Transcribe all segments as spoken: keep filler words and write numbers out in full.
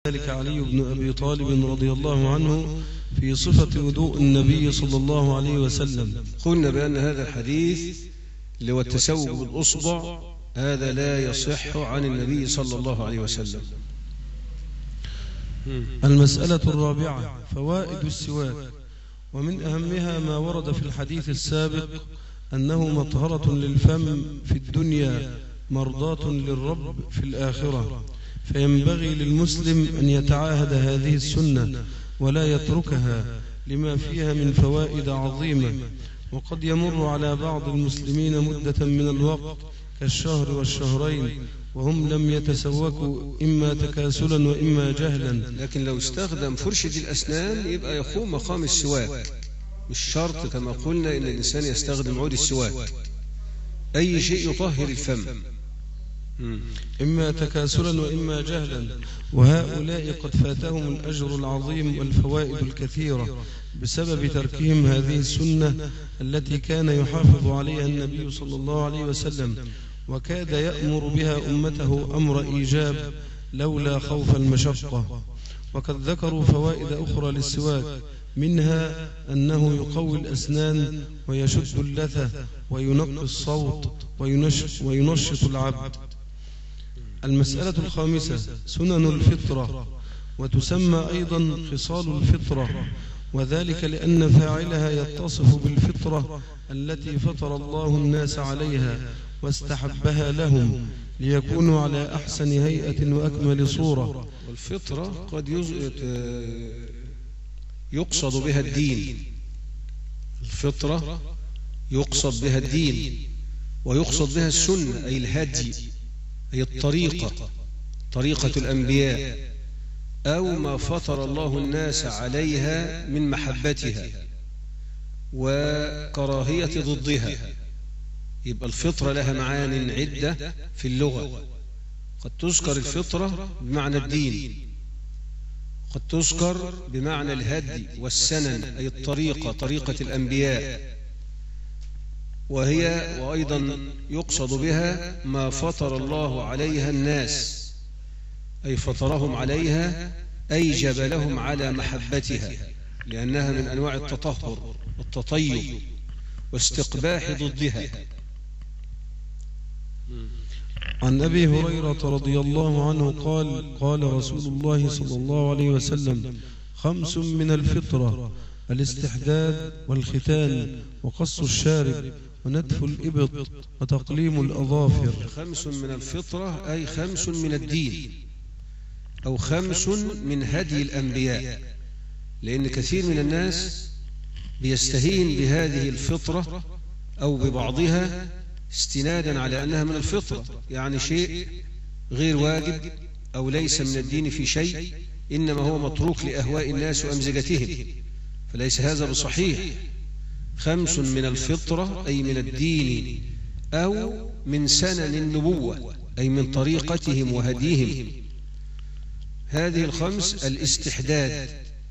ذلك علي بن أبي طالب رضي الله عنه في صفة وضوء النبي صلى الله عليه وسلم. قلنا بأن هذا الحديث اللي هو التسوق بالأصبع هذا لا يصح عن النبي صلى الله عليه وسلم. المسألة الرابعة فوائد السواك، ومن أهمها ما ورد في الحديث السابق أنه مطهرة للفم في الدنيا مرضاة للرب في الآخرة، فينبغي للمسلم أن يتعاهد هذه السنة ولا يتركها لما فيها من فوائد عظيمة. وقد يمر على بعض المسلمين مدة من الوقت كالشهر والشهرين وهم لم يتسوكوا إما تكاسلا وإما جهلا. لكن لو استخدم فرشة الأسنان يبقى يقوم مقام السواك، مش شرط كما قلنا إن الإنسان يستخدم عود السواك، أي شيء يطهر الفم. إما تكاسلا وإما جهلا، وهؤلاء قد فاتهم الأجر العظيم والفوائد الكثيرة بسبب تركهم هذه السنة التي كان يحافظ عليها النبي صلى الله عليه وسلم، وكاد يأمر بها أمته أمر إيجاب لولا خوف المشقة. وقد ذكروا فوائد أخرى للسواك، منها أنه يقوي الأسنان ويشد اللثة وينقي الصوت وينشط العبد. المسألة الخامسة سنن الفطرة، وتسمى أيضا خصال الفطرة، وذلك لأن فاعلها يتصف بالفطرة التي فطر الله الناس عليها واستحبها لهم ليكونوا على أحسن هيئة وأكمل صورة. والفطرة قد يقصد بها الدين، الفطرة يقصد بها الدين ويقصد بها السنة أي الهدي أي الطريقة، طريقة الأنبياء، أو ما فطر الله الناس عليها من محبتها وكراهية ضدها. يبقى الفطرة لها معان عدة في اللغة، قد تذكر الفطرة بمعنى الدين، قد تذكر بمعنى الهدي والسنن أي الطريقة، طريقة الأنبياء، وهي وأيضا يقصد بها ما فطر الله عليها الناس أي فطرهم عليها أي جبلهم على محبتها، لأنها من أنواع التطهر والتطيب واستقباح ضدها. عن أبي هريرة رضي الله عنه قال قال رسول الله صلى الله عليه وسلم: خمس من الفطرة: الاستحداد والختان وقص الشارب ونتف الإبط وتقليم الأظافر. خمس من الفطرة أي خمس من الدين أو خمس من هدي الأنبياء، لأن كثير من الناس بيستهين بهذه الفطرة أو ببعضها استنادا على أنها من الفطرة، يعني شيء غير واجب أو ليس من الدين في شيء، إنما هو متروك لأهواء الناس وأمزجتهم، فليس هذا بصحيح. خمس من الفطرة أي من الدين أو من سنن النبوة أي من طريقتهم وهديهم. هذه الخمس: الاستحداد.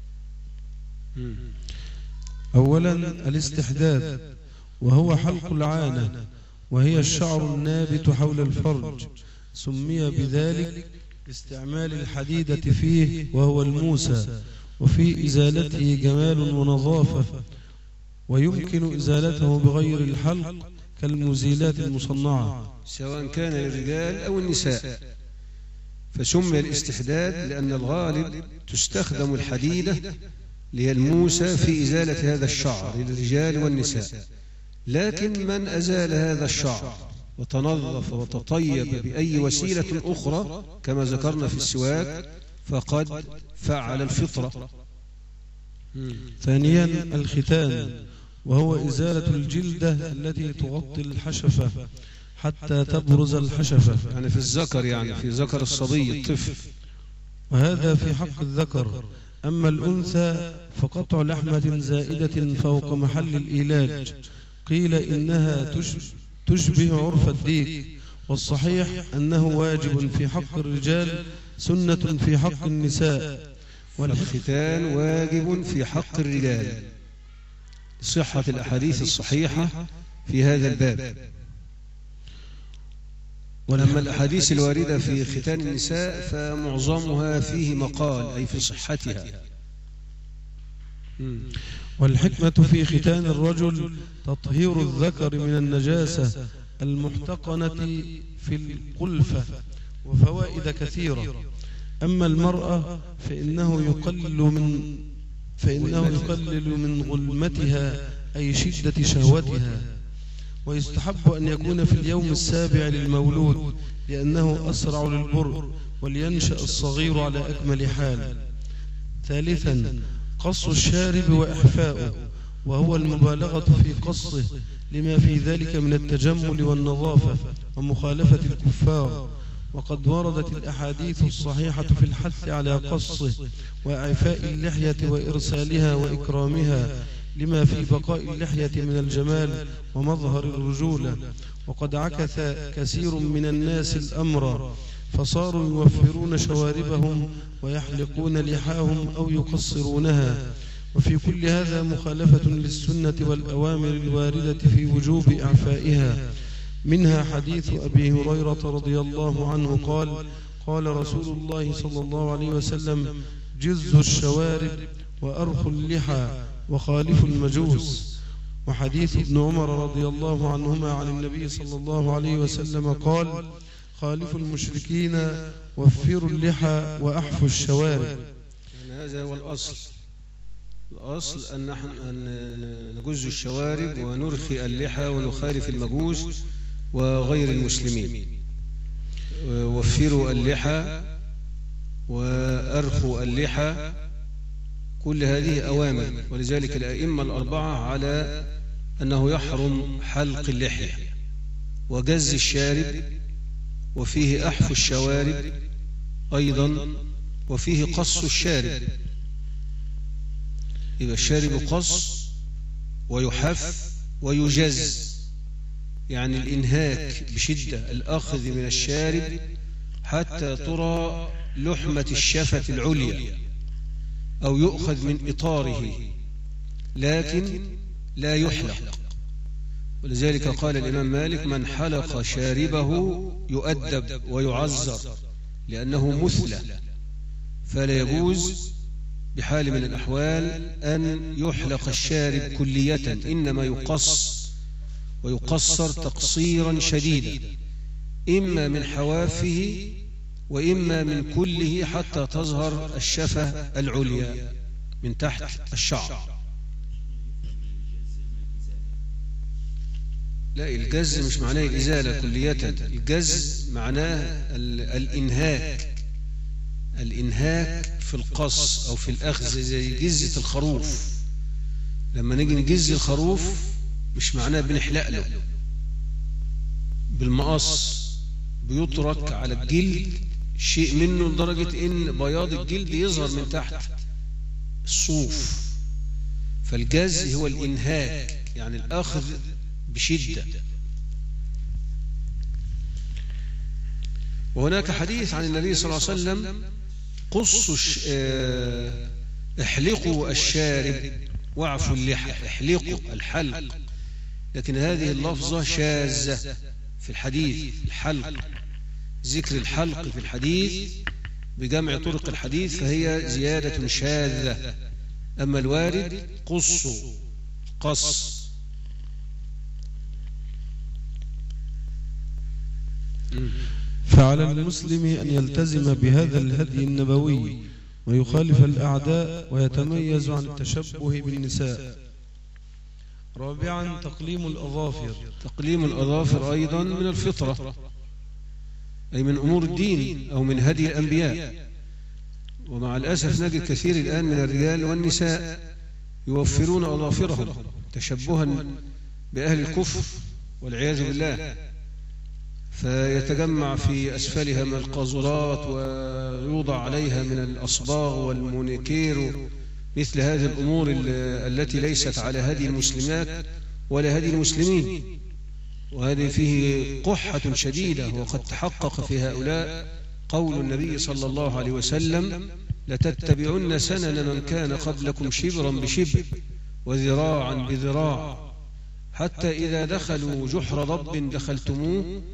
أولا الاستحداد، وهو حلق العانة، وهي الشعر النابت حول الفرج، سمي بذلك لاستعمال الحديدة فيه وهو الموسى، وفي إزالته جمال ونظافة، ويمكن إزالته بغير الحلق كالمزيلات المصنعة سواء كان للرجال أو النساء. فسمي الاستحداد لأن الغالب تستخدم الحديدة للموسى في إزالة هذا الشعر للرجال والنساء، لكن من أزال هذا الشعر وتنظف وتطيب بأي وسيلة أخرى كما ذكرنا في السواك فقد فعل الفطرة. ثانيا الختان، وهو إزالة الجلدة التي تغطي الحشفة حتى تبرز الحشفة، يعني في الذكر، يعني في ذكر الصبي الطفل، وهذا في حق الذكر. أما الأنثى فقطع لحمة زائدة فوق محل الإيلاج، قيل إنها تشبه عرف الديك، والصحيح أنه واجب في حق الرجال سنة في حق النساء. والختان واجب في حق الرجال صحة الأحاديث الصحيحة في هذا الباب. أما الأحاديث الواردة في ختان النساء فمعظمها فيه مقال، أي في صحتها. والحكمة في ختان الرجل تطهير الذكر من النجاسة المحتقنة في القلفة، وفوائد كثيرة. أما المرأة فإنه يقلل من فإنه يقلل من غلمتها، أي شدة شهوتها. ويستحب أن يكون في اليوم السابع للمولود، لأنه أسرع للبرء، ولينشأ الصغير على أكمل حال. ثالثا قص الشارب وإحفاؤه، وهو المبالغة في قصه لما في ذلك من التجمل والنظافة ومخالفة الكفار. وقد وردت الأحاديث الصحيحة في الحث على قصه وإعفاء اللحية وإرسالها وإكرامها، لما في بقاء اللحية من الجمال ومظهر الرجولة. وقد عكث كثير من الناس الأمر، فصاروا يوفرون شواربهم ويحلقون لحاهم أو يقصرونها. وفي كل هذا مخالفة للسنة والأوامر الواردة في وجوب إعفائها. منها حديث أبي هريرة رضي الله عنه قال: قال رسول الله صلى الله عليه وسلم: جز الشوارب وأرخ اللحى وخالف المجوس. وحديث ابن عمر رضي الله عنهما عن النبي صلى الله عليه وسلم قال: خالف المشركين وفروا اللحى وأحفوا الشوارب. يعني هذا هو الأصل. الأصل أن نحن أن نجز الشوارب ونرخي اللحى ونخالف المجوس وغير المسلمين. وفروا اللحى وأرخوا اللحى، كل هذه أوامر. ولذلك الأئمة الأربعة على أنه يحرم حلق اللحية وجز الشارب، وفيه أحف الشوارب أيضا، وفيه قص الشارب. يبقى الشارب قص ويحف ويجز، يعني الإنهاك بشدة، الأخذ من الشارب حتى ترى لحمة الشفة العليا، أو يؤخذ من إطاره، لكن لا يحلق. ولذلك قال الإمام مالك: من حلق شاربه يؤدب ويعزر، لأنه مثلى، فلا يجوز بحال من الأحوال أن يحلق الشارب كلية، إنما يقص ويقصر تقصيرا شديدا، إما من حوافه وإما من كله، حتى تظهر الشفة العليا من تحت الشعر. لا، الجز مش معناه الإزالة كلية، الجز معناه الإنهاك، الإنهاك في القص أو في الأخذ، زي جزة الخروف. لما نيجي نجز الخروف مش معناه بنحلق له بالمقص، بيترك على الجلد شيء منه لدرجة إن بياض الجلد يظهر من تحت الصوف. فالجز هو الإنهاك، يعني الأخذ بشدة. وهناك حديث عن النبي صلى الله عليه وسلم: قصوا احلقوا الشارب واعفوا اللحى. احلقوا الحلق، لكن هذه اللفظة شاذة في الحديث. الحلق، ذكر الحلق في الحديث بجمع طرق الحديث فهي زيادة شاذة. أما الوارد قصوا، قص. فعلى المسلم أن يلتزم بهذا الهدي النبوي ويخالف الأعداء ويتميز عن التشبه بالنساء. رابعا تقليم الأظافر. تقليم الأظافر أيضا من الفطرة، أي من أمور الدين أو من هدي الأنبياء. ومع الأسف نجد كثير الآن من الرجال والنساء يوفرون أظافرهم تشبها بأهل الكفر والعياذ بالله، فيتجمع في أسفلها من القاذورات ويوضع عليها من الأصباغ والمونيكير، مثل هذه الأمور التي ليست على هدي المسلمات ولا هدي المسلمين. وهذه فيه قحة شديدة. وقد تحقق في هؤلاء قول النبي صلى الله عليه وسلم: لتتبعن سنن من كان قبلكم شبرا بشبر وذراعا بذراع، حتى إذا دخلوا جحر ضب دخلتموه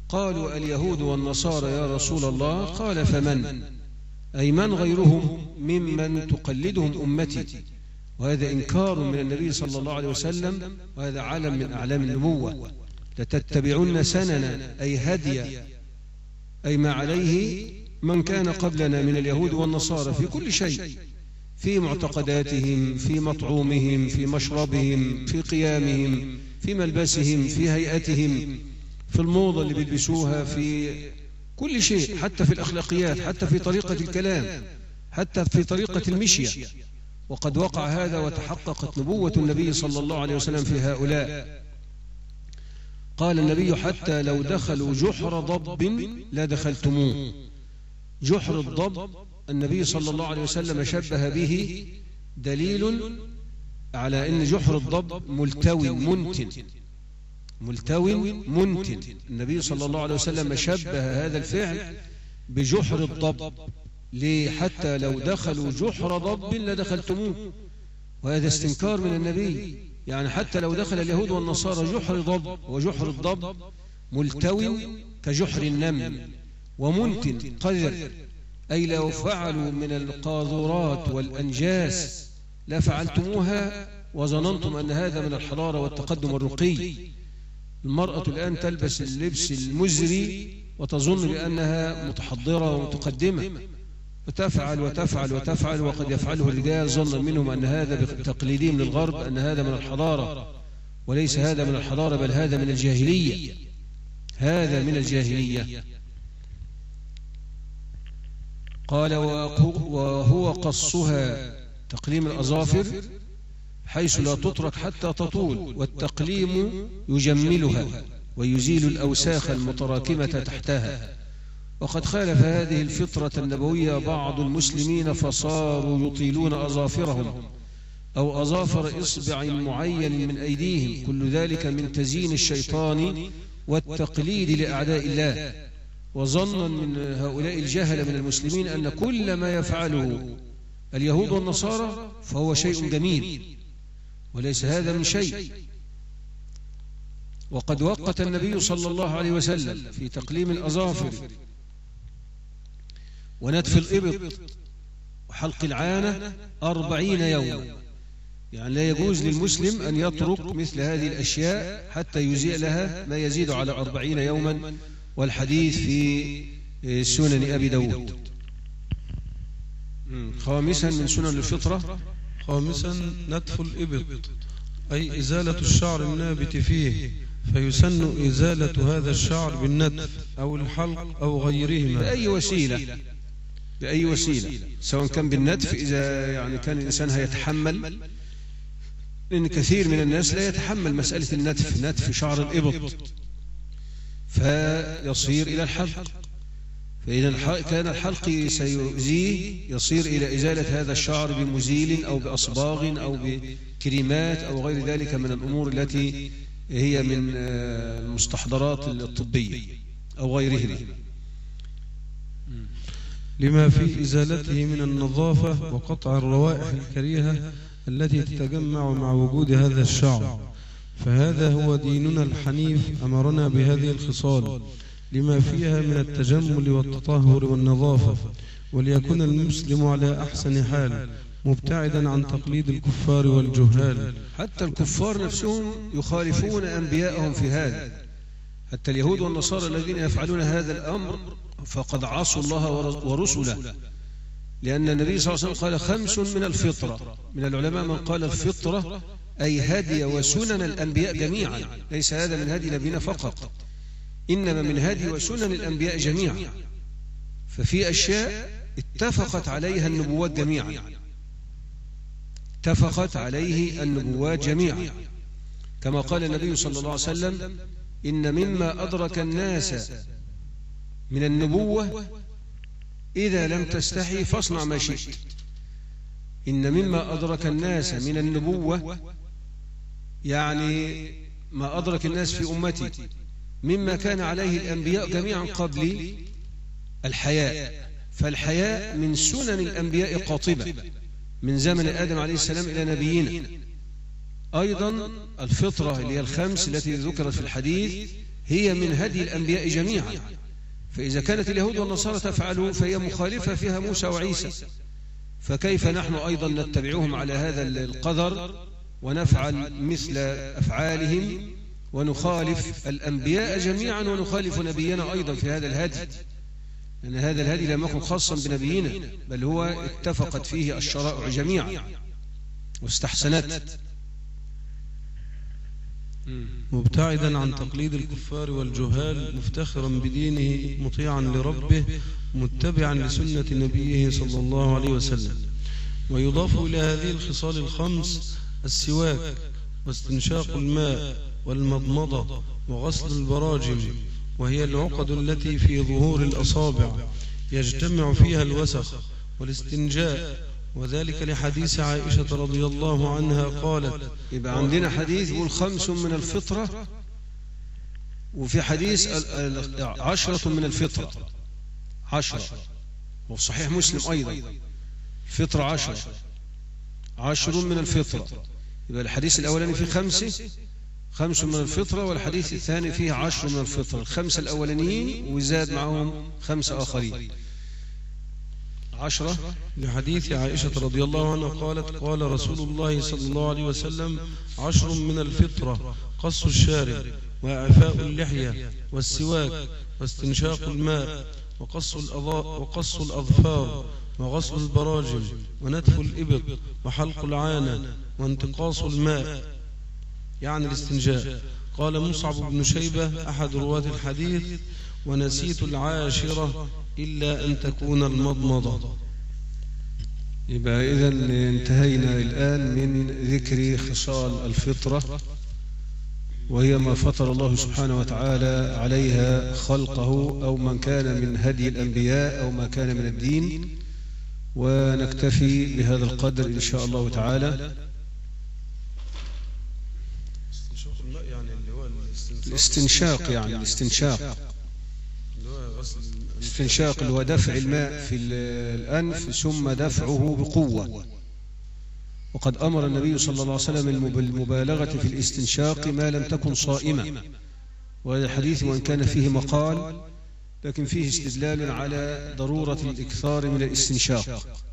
قالوا اليهود والنصارى يا رسول الله، قال فمن؟ أي من غيرهم ممن تقلدهم أمتي. وهذا إنكار من النبي صلى الله عليه وسلم، وهذا علم من أعلام النبوة. لتتبعن سننا أي هدي أي ما عليه من كان قبلنا من اليهود والنصارى في كل شيء، في معتقداتهم، في مطعومهم، في مشربهم، في قيامهم، في ملبسهم، في هيئتهم، في الموضة اللي بيلبسوها، في كل شيء، حتى في الأخلاقيات، حتى في طريقة الكلام، حتى في طريقة المشية. وقد وقع هذا وتحققت نبوة النبي صلى الله عليه وسلم في هؤلاء. قال النبي حتى لو دخلوا جحر ضب لا دخلتموه. جحر الضب النبي صلى الله عليه وسلم شبه به، دليل على أن جحر الضب ملتوي منتن، ملتوي منتن. النبي صلى الله عليه وسلم شبه هذا الفعل بجحر الضب، ليه؟ حتى لو دخلوا جحر ضب لدخلتموه. وهذا استنكار من النبي، يعني حتى لو دخل اليهود والنصارى جحر ضب، وجحر الضب ملتوي كجحر النمل ومنتن قذر، أي لو فعلوا من القاذورات والأنجاس لفعلتموها وظننتم أن هذا من الحضارة والتقدم الرقي. المرأة الآن تلبس اللبس المزري وتظن بأنها متحضرة ومتقدمة، وتفعل وتفعل وتفعل، وقد يفعله الرجال ظنا منهم أن هذا بتقليدهم للغرب أن هذا من الحضارة، وليس هذا من الحضارة، بل هذا من الجاهلية، هذا من الجاهلية. قال وهو قصها، تقليم الأظافر حيث لا تترك حتى تطول، والتقليم يجملها ويزيل الأوساخ المتراكمة تحتها. وقد خالف هذه الفطرة النبوية بعض المسلمين فصاروا يطيلون أظافرهم أو أظافر إصبع معين من أيديهم، كل ذلك من تزيين الشيطان والتقليد لأعداء الله. وظنا من هؤلاء الجهل من المسلمين أن كل ما يفعله اليهود والنصارى فهو شيء جميل، وليس هذا من شيء. وقد وقت النبي صلى الله عليه وسلم في تقليم الأظافر ونتف الإبط وحلق العانة أربعين يوما، يعني لا يجوز للمسلم أن يترك مثل هذه الأشياء حتى يزيل لها ما يزيد على أربعين يوما، والحديث في سنن أبي داود. خامسا من سنن الفطرة، خامسا نتف الإبط أي إزالة الشعر النابت فيه، فيسن إزالة هذا الشعر بالنتف أو الحلق أو غيرهما بأي وسيلة، بأي وسيلة، سواء كان بالنتف إذا يعني كان الإنسان هيتحمل، لأن كثير من الناس لا يتحمل مسألة النتف، نتف شعر الإبط، فيصير إلى الحلق. فإذا كان الحلق سيؤذيه يصير إلى إزالة هذا الشعر بمزيل أو بأصباغ أو بكريمات أو غير ذلك من الأمور التي هي من المستحضرات الطبية أو غيرها، لما في إزالته من النظافة وقطع الروائح الكريهة التي تتجمع مع وجود هذا الشعر. فهذا هو ديننا الحنيف، أمرنا بهذه الخصال لما فيها من التجمل والتطهر والنظافة، وليكون المسلم على أحسن حال مبتعدا عن تقليد الكفار والجهال. حتى الكفار نفسهم يخالفون أنبياءهم في هذا، حتى اليهود والنصارى الذين يفعلون هذا الأمر فقد عصوا الله ورسله، لأن النبي صلى الله عليه وسلم قال خمس من الفطرة. من العلماء من قال الفطرة أي هدي وسنن الأنبياء جميعا، ليس هذا من هدي نبينا فقط، إنما من هدي وسنن الأنبياء جميعا. ففي أشياء اتفقت عليها النبوات جميعا، اتفقت عليه النبوات جميعا، كما قال النبي صلى الله عليه وسلم إن مما أدرك الناس من النبوة إذا لم تستحي فاصنع ما شئت. إن مما أدرك الناس من النبوة يعني ما أدرك الناس في أمتي مما كان عليه الأنبياء جميعا قبل الحياء. فالحياء من سنن الأنبياء قاطبة من زمن آدم عليه السلام إلى نبينا. أيضا الفطرة اللي هي الخمس التي ذكرت في الحديث هي من هدي الأنبياء جميعا، فإذا كانت اليهود والنصارى تفعل فهي مخالفة فيها موسى وعيسى، فكيف نحن أيضا نتبعهم على هذا القدر ونفعل مثل أفعالهم ونخالف الأنبياء جميعا ونخالف نبينا أيضا في هذا الهدي، لأن هذا الهدي لم يكن خاصا بنبينا، بل هو اتفقت فيه الشرائع جميعا واستحسنت. مبتعدا عن تقليد الكفار والجهال، مفتخرا بدينه، مطيعا لربه، متبعا لسنة نبيه صلى الله عليه وسلم. ويضاف إلى هذه الخصال الخمس السواك واستنشاق الماء والمضمضة وغسل البراجم، وهي العقد التي في ظهور الأصابع يجتمع فيها الوسخ، والاستنجاء، وذلك لحديث عائشة رضي الله عنها قالت. يبقى عندنا حديث يقول خمس من الفطرة، وفي حديث عشرة من الفطرة، عشرة، وفي صحيح مسلم أيضا الفطرة عشرة، عشر من الفطرة. يبقى الحديث الأولاني فيه خمسة، خمس من الفطرة، والحديث الثاني فيه عشر من الفطرة، الخمسة الأولانيين وزاد معهم خمسة آخرين، عشرة. لحديث عائشة رضي الله عنها قالت قال رسول الله صلى الله عليه وسلم: عشر من الفطرة: قص الشارب، وإعفاء اللحية، والسواك، واستنشاق الماء، وقص وقص الأظفار، وغسل البراجم، ونتف الإبط، وحلق العانة، وانتقاص الماء، يعني الاستنجاء. قال مصعب بن شيبة أحد رواة الحديث: ونسيت العاشرة إلا أن تكون المضمضة. يبقى إذن انتهينا الآن من ذكر خصال الفطرة، وهي ما فطر الله سبحانه وتعالى عليها خلقه، أو من كان من هدي الأنبياء، أو ما كان من الدين. ونكتفي بهذا القدر إن شاء الله تعالى. الاستنشاق يعني الاستنشاق الاستنشاق اللي هو دفع الماء في الأنف ثم دفعه بقوة. وقد أمر النبي صلى الله عليه وسلم بالمبالغة في الاستنشاق ما لم تكن صائمة، وهذا الحديث وإن كان فيه مقال لكن فيه استدلال على ضرورة الإكثار من الاستنشاق.